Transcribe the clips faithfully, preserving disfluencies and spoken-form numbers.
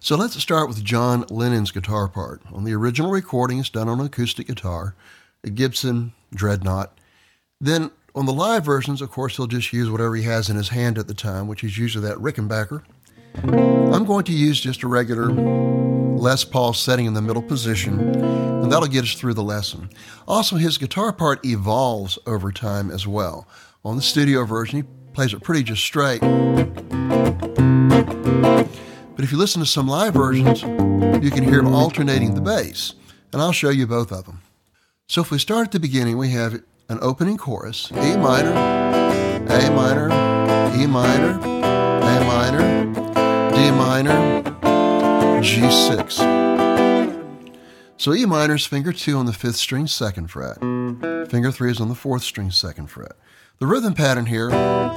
So let's start with John Lennon's guitar part. On the original recording, it's done on an acoustic guitar, a Gibson Dreadnought. Then on the live versions, of course, he'll just use whatever he has in his hand at the time, which is usually that Rickenbacker. I'm going to use just a regular Les Paul setting in the middle position, and that'll get us through the lesson. Also, his guitar part evolves over time as well. On the studio version, he plays it pretty just straight. But if you listen to some live versions, you can hear him alternating the bass, and I'll show you both of them. So if we start at the beginning, we have an opening chorus, E minor, A minor, E minor, A minor, D minor, G six. So E minor is finger two on the fifth string, second fret. Finger three is on the fourth string, second fret. The rhythm pattern here,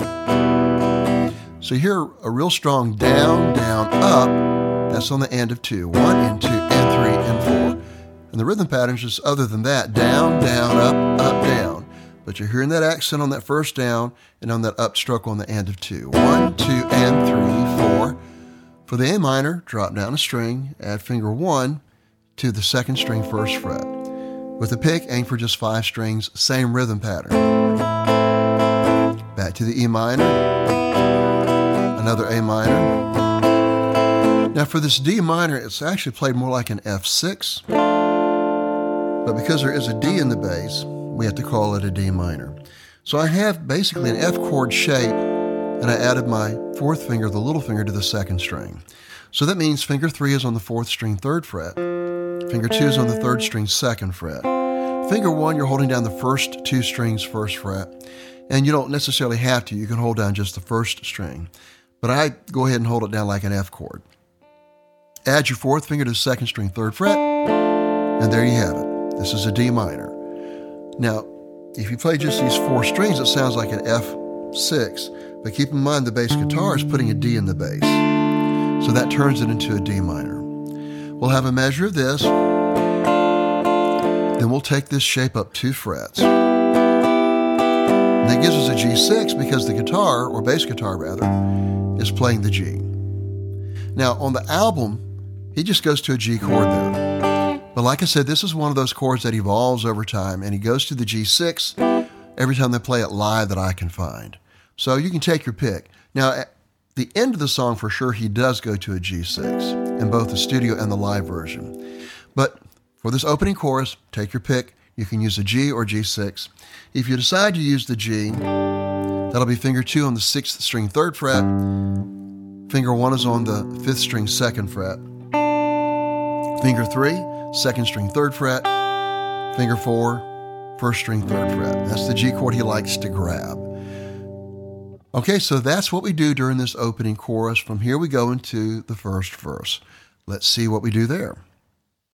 so you hear a real strong down, down, up. That's on the end of two. One and two and three and four. And the rhythm pattern is just other than that. Down, down, up, up, down. But you're hearing that accent on that first down and on that up stroke on the end of two. One, two, and three, four. For the A minor, drop down a string, add finger one to the second string, first fret. With the pick, aim for just five strings, same rhythm pattern. Back to the E minor. Another A minor. Now for this D minor, it's actually played more like an F six, but because there is a D in the bass, we have to call it a D minor. So I have basically an F chord shape, and I added my fourth finger, the little finger, to the second string. So that means finger three is on the fourth string, third fret. Finger two is on the third string, second fret. Finger one, you're holding down the first two strings, first fret. And you don't necessarily have to. You can hold down just the first string. But I go ahead and hold it down like an F chord. Add your fourth finger to the second string, third fret, and there you have it. This is a D minor. Now, if you play just these four strings, it sounds like an F six, but keep in mind the bass guitar is putting a D in the bass. So that turns it into a D minor. We'll have a measure of this, then we'll take this shape up two frets. And that gives us a G six because the guitar, or bass guitar rather, is playing the G. Now on the album, he just goes to a G chord there. But like I said, this is one of those chords that evolves over time, and he goes to the G six every time they play it live that I can find. So you can take your pick. Now at the end of the song, for sure, he does go to a G six in both the studio and the live version. But for this opening chorus, take your pick. You can use a G or G six. If you decide to use the G, that'll be finger two on the sixth string, third fret. Finger one is on the fifth string, second fret. Finger three, second string, third fret. Finger four, first string, third fret. That's the G chord he likes to grab. Okay, so that's what we do during this opening chorus. From here we go into the first verse. Let's see what we do there.